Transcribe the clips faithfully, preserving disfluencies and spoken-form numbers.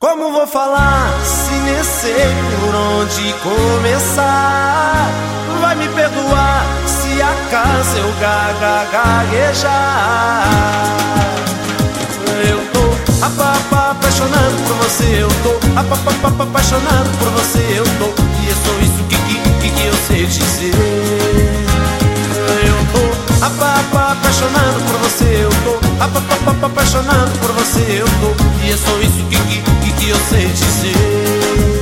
Como vou falar se nem sei por onde começar? Vai me perdoar se acaso eu gaga gaguejar. Eu tô apa, apaixonado por você, eu tô apa, apaixonado por você, eu tô. E é só isso que, que, que eu sei dizer. Eu tô apa, apaixonado por você, eu tô apa, apaixonado por você, eu tô. E é só isso que, que, que, que eu sei dizer.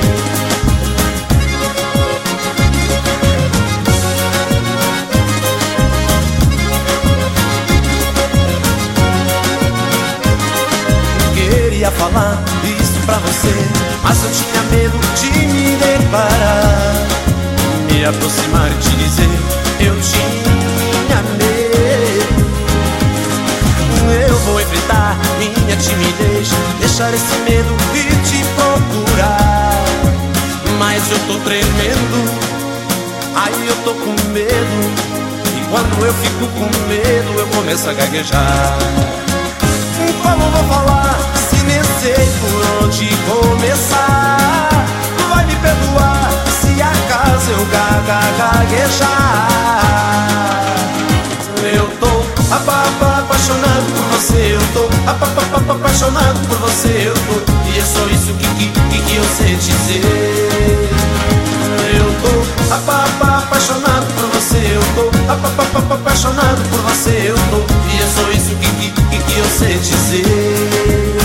Queria falar isso pra você, mas eu tinha medo de me declarar, me aproximar e te dizer, eu tinha medo. Eu vou enfrentar minha timidez, deixar esse medo e te procurar. Mas eu tô tremendo, aí eu tô com medo. E quando eu fico com medo, eu começo a gaguejar. Como vou falar se nem sei por onde começar? Vai me perdoar se acaso eu gaga gaguejar. Eu tô apa, apaixonado por você, eu tô apa, apaixonado por você, eu tô. E é só isso que, que, que, que eu sei dizer. Eu tô apa, apaixonado por você, eu tô apa, apaixonado por você, eu tô. E é só isso que, que, que, que eu sei dizer.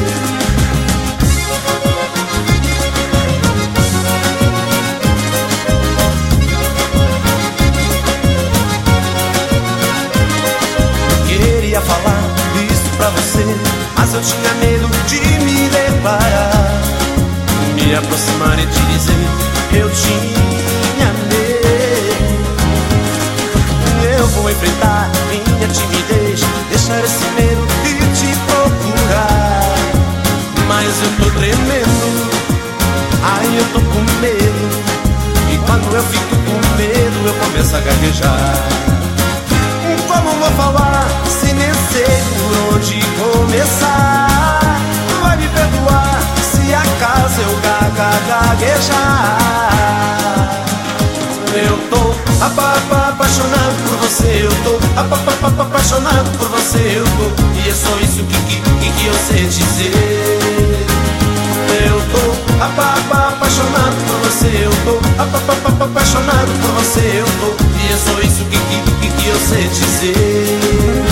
Queria falar isso pra você, mas eu tinha medo de me declarar, me aproximar e te dizer, eu tinha medo. Eu vou enfrentar minha timidez, deixar esse medo e te procurar. Mas eu tô tremendo, aí eu tô com medo. E quando eu fico com medo, eu começo a gaguejar. Como vou falar se nem sei por onde começar? Vai me perdoar se acaso eu gaga gaguejar. Eu tô apa, apaixonado por você, eu tô apa, apaixonado por você, eu tô. E é só isso que, que, que, que eu sei dizer. Eu tô apa, apaixonado por você, eu tô apa, apaixonado por você, eu tô. E é só isso que, que, que, que eu sei dizer.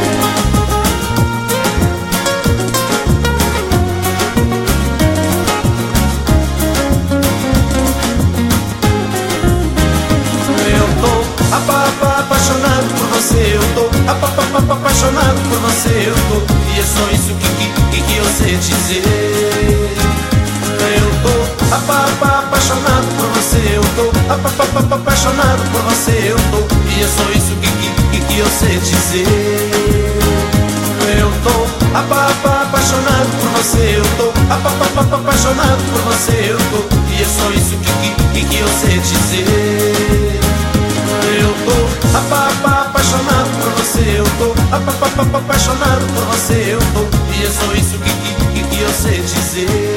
Apaixonado por você, eu tô apa, apaixonado por você, eu tô. E é só isso que, que, que, que eu sei dizer. Eu tô apa, apaixonado por você, eu tô apa, apaixonado por você, eu tô. E é só isso que, que, que, que eu sei dizer. Eu tô apa, apaixonado por você, eu tô apa, apaixonado por você, eu tô. E é só isso que, que, que, que eu sei dizer. Eu tô apa, apaixonado por você, eu tô apa, apaixonado por você, eu tô. E é só isso que, que, que eu sei dizer.